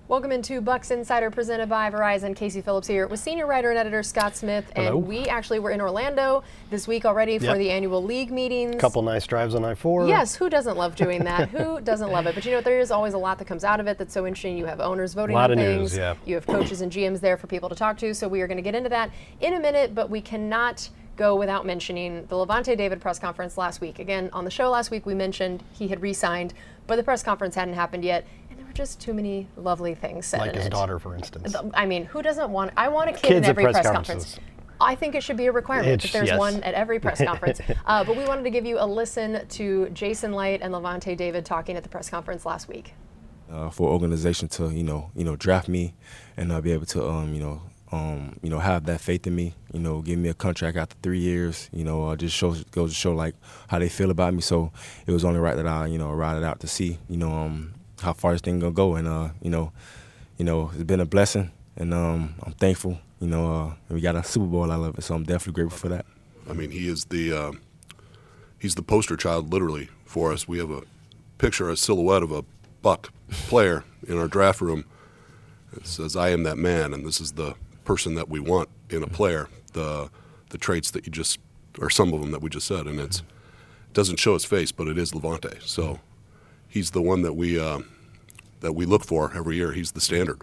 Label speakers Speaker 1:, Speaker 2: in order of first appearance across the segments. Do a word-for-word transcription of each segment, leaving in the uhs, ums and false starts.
Speaker 1: Welcome into Bucks Insider presented by Verizon. Casey Phillips here with senior writer and editor Scott Smith.
Speaker 2: Hello.
Speaker 1: And we actually were in Orlando this week already for
Speaker 2: Yep.
Speaker 1: the annual league meetings.
Speaker 2: Couple nice drives on I four.
Speaker 1: Yes, who doesn't love doing that? Who doesn't love it? But you know, there is always a lot that comes out of it that's so interesting. You have owners voting
Speaker 2: A lot
Speaker 1: on
Speaker 2: of
Speaker 1: things.
Speaker 2: news, yeah.
Speaker 1: You have coaches and G Ms there for people to talk to. So we are going to get into that in a minute, but we cannot go without mentioning the Lavonte David press conference last week. Again, on the show last week, we mentioned he had re-signed, but the press conference hadn't happened yet. Just too many lovely things said
Speaker 2: Like
Speaker 1: in
Speaker 2: his
Speaker 1: it.
Speaker 2: daughter, for instance.
Speaker 1: I mean, who doesn't want? I want a kid
Speaker 2: Kids
Speaker 1: in
Speaker 2: at
Speaker 1: every
Speaker 2: press
Speaker 1: press conference. I think it should be a requirement
Speaker 2: It's-
Speaker 1: that there's
Speaker 2: yes.
Speaker 1: one at every press conference. uh, but we wanted to give you a listen to Jason Licht and Lavonte David talking at the press conference last week.
Speaker 3: Uh, for an organization to you know you know draft me and uh, be able to um, you know um, you know have that faith in me, you know give me a contract after three years, you know uh, just shows goes to show like how they feel about me. So it was only right that I you know ride it out to see you know um, how far this thing gonna go, and uh, you know you know it's been a blessing, and um, I'm thankful. You know uh, we got a Super Bowl out of it, so I'm definitely grateful for that.
Speaker 4: I mean, he is the uh, he's the poster child, literally, for us. We have a picture, a silhouette of a Buck player in our draft room. It says, "I am that man," and this is the person that we want in a player. The the traits that you just, or some of them that we just said, and it's it doesn't show his face, but it is Lavonte. So he's the one that we uh, that we look for every year. He's the standard.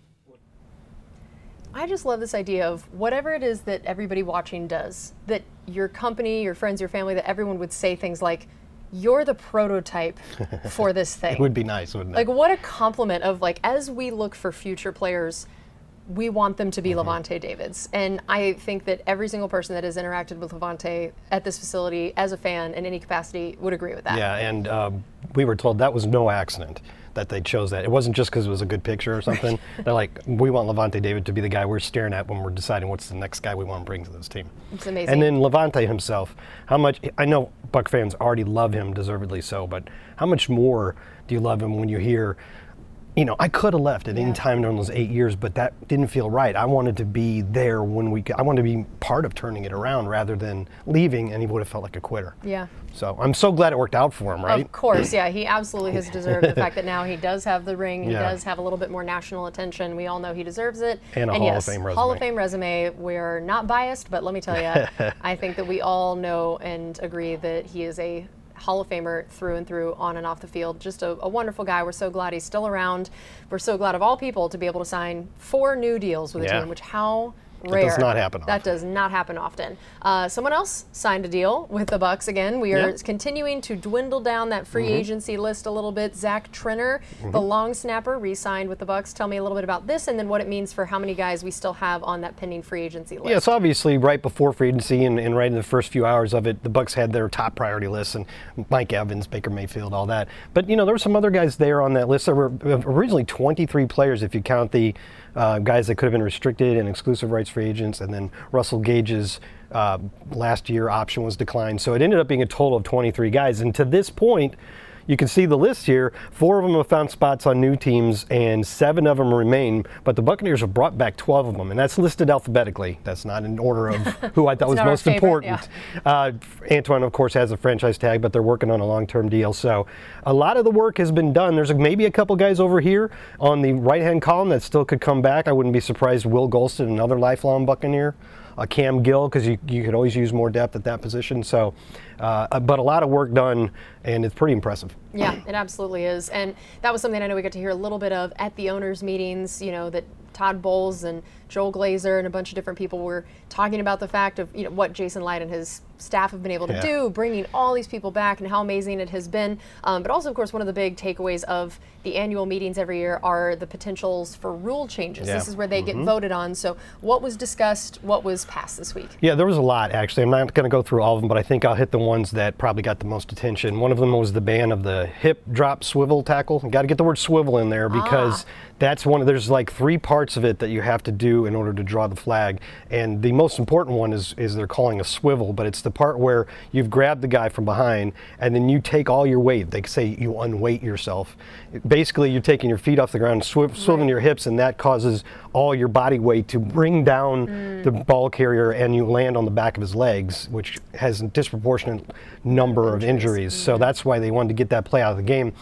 Speaker 1: I just love this idea of whatever it is that everybody watching does, that your company, your friends, your family, that everyone would say things like, "You're the prototype for this thing."
Speaker 2: It would be nice, wouldn't it?
Speaker 1: Like, what a compliment of, like, as we look for future players, we want them to be mm-hmm. Lavonte Davids. And I think that every single person that has interacted with Lavonte at this facility as a fan in any capacity would agree with that.
Speaker 2: Yeah, and um, we were told that was no accident that they chose that. It wasn't just because it was a good picture or something. They're like, we want Lavonte David to be the guy we're staring at when we're deciding what's the next guy we want to bring to this team.
Speaker 1: It's amazing.
Speaker 2: And then Lavonte himself, how much, I know Buck fans already love him, deservedly so, but how much more do you love him when you hear, you know, I could have left at
Speaker 1: yeah.
Speaker 2: any time during those eight years, but that didn't feel right. I wanted to be there when we, I wanted to be part of turning it around rather than leaving, and he would have felt like a quitter.
Speaker 1: Yeah.
Speaker 2: So I'm so glad it worked out for him, right?
Speaker 1: Of course, yeah. He absolutely has deserved the fact that now he does have the ring. He
Speaker 2: Yeah.
Speaker 1: does have a little bit more national attention. We all know he deserves it.
Speaker 2: And a
Speaker 1: and
Speaker 2: Hall
Speaker 1: yes,
Speaker 2: of Fame resume.
Speaker 1: Hall of Fame resume. We're not biased, but let me tell you, I think that we all know and agree that he is a Hall of Famer through and through, on and off the field. Just a, a wonderful guy. We're so glad he's still around. We're so glad of all people to be able to sign four new deals with a
Speaker 2: Yeah.
Speaker 1: team, which how
Speaker 2: That
Speaker 1: rare.
Speaker 2: does not happen
Speaker 1: That
Speaker 2: often.
Speaker 1: does not happen often. Uh, someone else signed a deal with the Bucks again. We are
Speaker 2: Yeah.
Speaker 1: continuing to dwindle down that free
Speaker 2: Mm-hmm.
Speaker 1: agency list a little bit. Zach Trenner, mm-hmm. the long snapper, re-signed with the Bucks. Tell me a little bit about this, and then what it means for how many guys we still have on that pending free agency list.
Speaker 2: Yeah, it's obviously right before free agency and, and right in the first few hours of it, the Bucks had their top priority list, and Mike Evans, Baker Mayfield, all that. But, you know, there were some other guys there on that list. There were originally twenty-three players if you count the uh, guys that could have been restricted and exclusive rights free agents, and then Russell Gage's uh, last year option was declined. So it ended up being a total of twenty-three guys. And to this point, you can see the list here. Four of them have found spots on new teams, and seven of them remain. But the Buccaneers have brought back twelve of them, and that's listed alphabetically. That's not in order of who I thought was
Speaker 1: not our
Speaker 2: most
Speaker 1: favorite,
Speaker 2: important.
Speaker 1: yeah.
Speaker 2: Uh, Antoine, of course, has a franchise tag, but they're working on a long-term deal. So a lot of the work has been done. There's maybe a couple guys over here on the right-hand column that still could come back. I wouldn't be surprised. Will Golston, another lifelong Buccaneer. Uh, Cam Gill, because you, you could always use more depth at that position. So, uh, but a lot of work done, and it's pretty impressive.
Speaker 1: Yeah, it absolutely is. And that was something I know we got to hear a little bit of at the owners' meetings, you know, that Todd Bowles and Joel Glazer and a bunch of different people were talking about the fact of, you know, what Jason Licht and his staff have been able to
Speaker 2: Yeah.
Speaker 1: do, bringing all these people back and how amazing it has been. Um, but also, of course, one of the big takeaways of the annual meetings every year are the potentials for rule changes.
Speaker 2: Yeah.
Speaker 1: This is where they
Speaker 2: Mm-hmm.
Speaker 1: get voted on. So what was discussed, what was passed this week?
Speaker 2: Yeah, there was a lot, actually. I'm not going to go through all of them, but I think I'll hit the ones that probably got the most attention. One of them was the ban of the hip drop swivel tackle. You got to get the word swivel in there because
Speaker 1: Ah.
Speaker 2: that's one of, there's like three parts of it that you have to do in order to draw the flag. And the most important one is, is they're calling a swivel, but it's the part where you've grabbed the guy from behind and then you take all your weight. They say you unweight yourself. Basically, you're taking your feet off the ground, swiv- swiveling
Speaker 1: Right.
Speaker 2: your hips, and that causes all your body weight to bring down
Speaker 1: Mm.
Speaker 2: the ball carrier, and you land on the back of his legs, which has a disproportionate number of injuries. So that's why they wanted to get that play out of the game.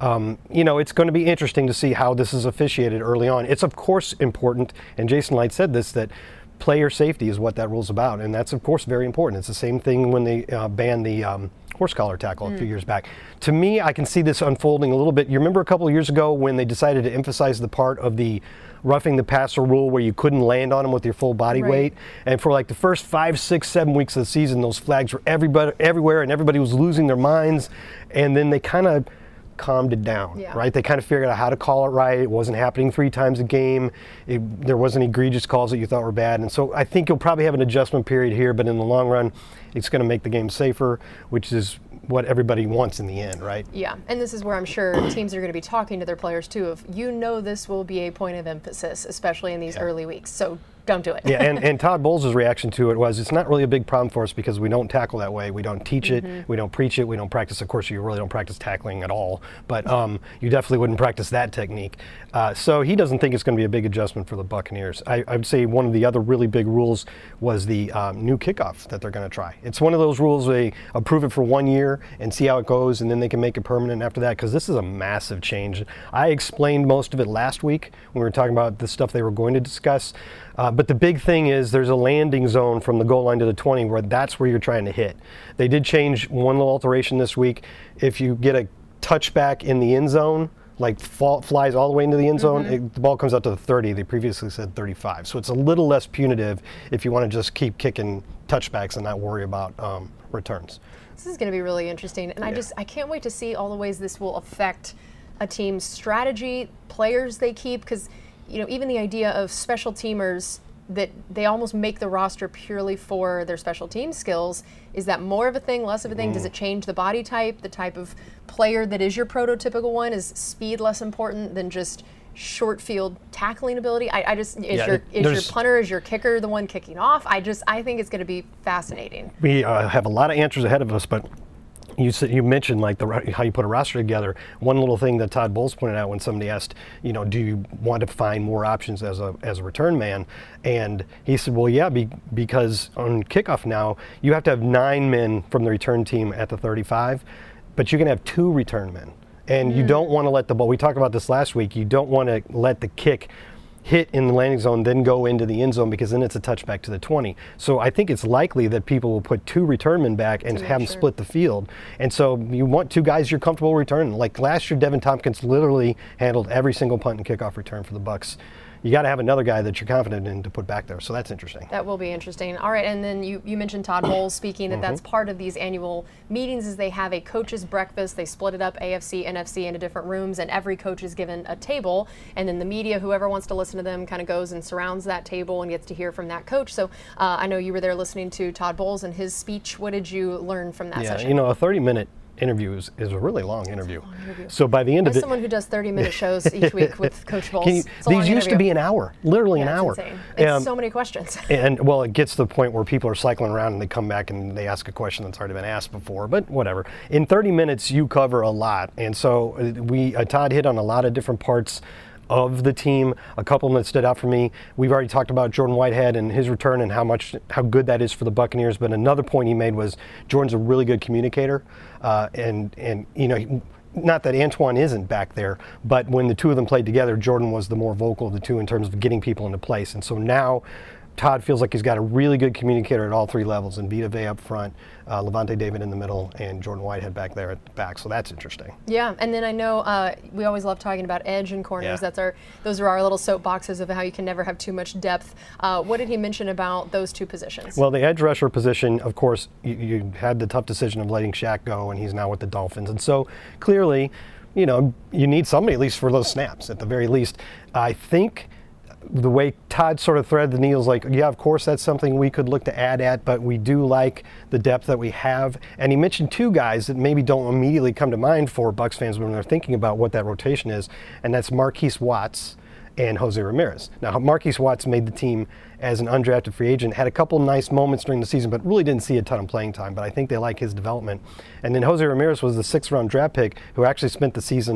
Speaker 2: um, you know, it's going to be interesting to see how this is officiated early on. It's of course important, and Jason Light said this, that player safety is what that rule's about, and that's of course very important. It's the same thing when they uh, banned the um, horse collar tackle mm. a few years back. To me, I can see this unfolding a little bit. You remember a couple of years ago when they decided to emphasize the part of the roughing the passer rule where you couldn't land on them with your full body right. weight, and for like the first five, six, seven weeks of the season, those flags were everybody everywhere, and everybody was losing their minds, and then they kind of calmed it down, yeah. right? They kind of figured out how to call it right. It wasn't happening three times a game. It, there wasn't egregious calls that you thought were bad. And so I think you'll probably have an adjustment period here, but in the long run, it's going to make the game safer, which is what everybody wants in the end, right?
Speaker 1: Yeah, and this is where I'm sure teams are going to be talking to their players too, of you know this will be a point of emphasis, especially in these yeah. early weeks. So don't do it.
Speaker 2: Yeah, and, and Todd Bowles' reaction to it was, it's not really a big problem for us because we don't tackle that way. We don't teach it, mm-hmm. we don't preach it, we don't practice. Of course, you really don't practice tackling at all, but um, you definitely wouldn't practice that technique. Uh, so he doesn't think it's going to be a big adjustment for the Buccaneers. I, I would say one of the other really big rules was the um, new kickoff that they're going to try. It's one of those rules they approve it for one year and see how it goes, and then they can make it permanent after that, because this is a massive change. I explained most of it last week when we were talking about the stuff they were going to discuss. Uh, but the big thing is there's a landing zone from the goal line to the twenty where that's where you're trying to hit. They did change one little alteration this week. If you get a touchback in the end zone, like fall, flies all the way into the end zone, mm-hmm. it, the ball comes out to the thirty. They previously said thirty-five. So it's a little less punitive if you want to just keep kicking touchbacks and not worry about um, returns.
Speaker 1: This is going to be really interesting. And yeah. I just I can't wait to see all the ways this will affect a team's strategy, players they keep, because you know, even the idea of special teamers that they almost make the roster purely for their special team skills, is that more of a thing, less of a thing? Mm. Does it change the body type, the type of player that is your prototypical one? Is speed less important than just short field tackling ability? I, I just, is, yeah, your, is your punter, is your kicker the one kicking off? I just, I think it's going to be fascinating.
Speaker 2: We uh, have a lot of answers ahead of us, but You said, you mentioned like the how you put a roster together. One little thing that Todd Bowles pointed out when somebody asked, you know, do you want to find more options as a as a return man? And he said, well, yeah, be, because on kickoff now you have to have nine men from the return team at the thirty-five, but you can have two return men, and mm. you don't want to let the ball. We talked about this last week. You don't want to let the kick hit in the landing zone, then go into the end zone, because then it's a touchback to the twenty. So I think it's likely that people will put two returnmen back and have them sure. split the field. And so you want two guys you're comfortable returning. Like last year, Devin Tompkins literally handled every single punt and kickoff return for the Bucs. You got to have another guy that you're confident in to put back there. So that's interesting.
Speaker 1: That will be interesting. All right, and then you, you mentioned Todd Bowles speaking that mm-hmm. that's part of these annual meetings is they have a coach's breakfast. They split it up, A F C, N F C, into different rooms, and every coach is given a table. And then the media, whoever wants to listen to them, kind of goes and surrounds that table and gets to hear from that coach. So uh, I know you were there listening to Todd Bowles and his speech. What did you learn from that
Speaker 2: yeah,
Speaker 1: session?
Speaker 2: You know, a thirty-minute interview is, is a really long interview. long interview. So by the end
Speaker 1: As
Speaker 2: of it,
Speaker 1: someone who does thirty minute shows each week with Coach Bowles,
Speaker 2: you,
Speaker 1: it's a
Speaker 2: these
Speaker 1: long
Speaker 2: used
Speaker 1: interview.
Speaker 2: to be an hour, literally
Speaker 1: yeah,
Speaker 2: an hour.
Speaker 1: It's insane. It's
Speaker 2: um,
Speaker 1: so many questions.
Speaker 2: And well, it gets to the point where people are cycling around and they come back and they ask a question that's already been asked before. But whatever. In thirty minutes, you cover a lot, and so we uh, Todd hit on a lot of different parts of the team. A couple that stood out for me. We've already talked about Jordan Whitehead and his return and how much, how good that is for the Buccaneers. But another point he made was Jordan's a really good communicator, uh, and and you know. He, not that Antoine isn't back there, but when the two of them played together, Jordan was the more vocal of the two in terms of getting people into place. And so now Todd feels like he's got a really good communicator at all three levels, and Vita Vea up front, uh, Levante David in the middle, and Jordan Whitehead back there at the back. So that's interesting.
Speaker 1: Yeah, and then I know uh, we always love talking about edge and corners. Yeah. That's our; those are our little soapboxes of how you can never have too much depth. Uh, what did he mention about those two positions?
Speaker 2: Well, the edge rusher position, of course, you, you had the tough decision of letting Shaq go, and he's now with the Dolphins, and so clearly, you know, you need somebody at least for those snaps at the very least. I think the way Todd sort of threaded the needles, like, yeah, of course that's something we could look to add at, but we do like the depth that we have. And he mentioned two guys that maybe don't immediately come to mind for Bucs fans when they're thinking about what that rotation is, and that's Marquise Watts and Jose Ramirez. Now, Marquise Watts made the team as an undrafted free agent, had a couple nice moments during the season, but really didn't see a ton of playing time, but I think they like his development. And then Jose Ramirez was the sixth round draft pick who actually spent the season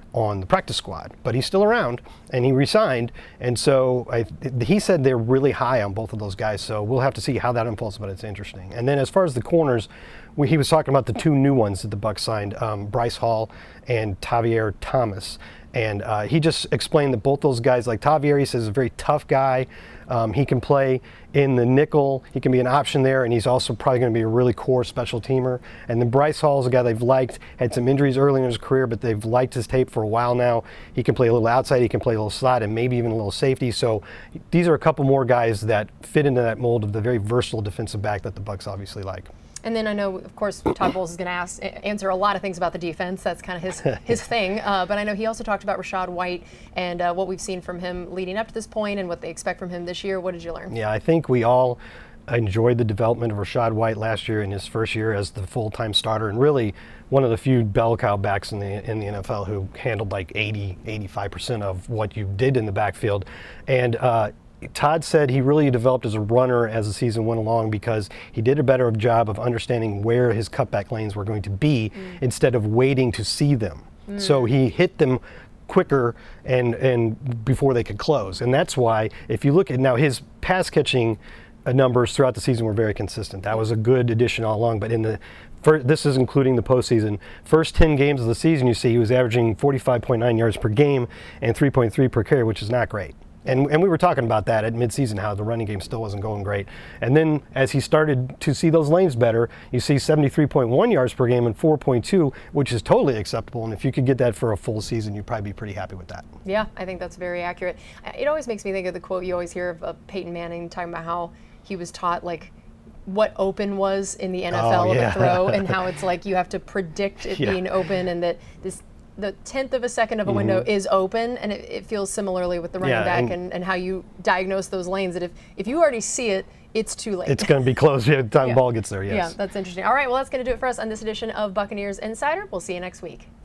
Speaker 2: on the practice squad, but he's still around and he resigned. And so I, he said they're really high on both of those guys. So we'll have to see how that unfolds, but it's interesting. And then as far as the corners, we, he was talking about the two new ones that the Bucs signed, um, Bryce Hall and Tavier Thomas. And uh, he just explained that both those guys, like Tavier, he says is a very tough guy. Um, he can play in the nickel. He can be an option there, and he's also probably going to be a really core special teamer. And then Bryce Hall is a guy they've liked, had some injuries early in his career, but they've liked his tape for a while now. He can play a little outside, he can play a little slot, and maybe even a little safety. So these are a couple more guys that fit into that mold of the very versatile defensive back that the Bucs obviously like.
Speaker 1: And then I know, of course, Todd Bowles is going to ask, answer a lot of things about the defense. That's kind of his his thing. Uh, but I know he also talked about Rachaad White and uh, what we've seen from him leading up to this point and what they expect from him this year. What did you learn?
Speaker 2: Yeah, I think we all enjoyed the development of Rachaad White last year in his first year as the full-time starter, and really one of the few bell cow backs in the in the N F L who handled like eighty, eighty-five percent of what you did in the backfield. And uh, Todd said he really developed as a runner as the season went along because he did a better job of understanding where his cutback lanes were going to be mm. instead of waiting to see them. Mm. So he hit them quicker and, and before they could close. And that's why, if you look at now, his pass catching numbers throughout the season were very consistent. That was a good addition all along. But in the first, this is including the postseason, first ten games of the season, you see he was averaging forty-five point nine yards per game and three point three per carry, which is not great. And, and we were talking about that at midseason, how the running game still wasn't going great. And then as he started to see those lanes better, you see seventy-three point one yards per game and four point two, which is totally acceptable. And if you could get that for a full season, you'd probably be pretty happy with that.
Speaker 1: Yeah, I think that's very accurate. It always makes me think of the quote you always hear of, of Peyton Manning talking about how he was taught, like, what open was in the N F L
Speaker 2: oh,
Speaker 1: of
Speaker 2: yeah.
Speaker 1: a throw, and how it's like you have to predict it
Speaker 2: yeah.
Speaker 1: being open, and that this the tenth of a second of a window mm-hmm. is open, and it, it feels similarly with the running
Speaker 2: yeah,
Speaker 1: back
Speaker 2: and,
Speaker 1: and, and how you diagnose those lanes, that if, if you already see it, it's too late.
Speaker 2: It's going to be close by the time
Speaker 1: yeah.
Speaker 2: the ball gets there, yes.
Speaker 1: Yeah, that's interesting. All right, well, that's going to do it for us on this edition of Buccaneers Insider. We'll see you next week.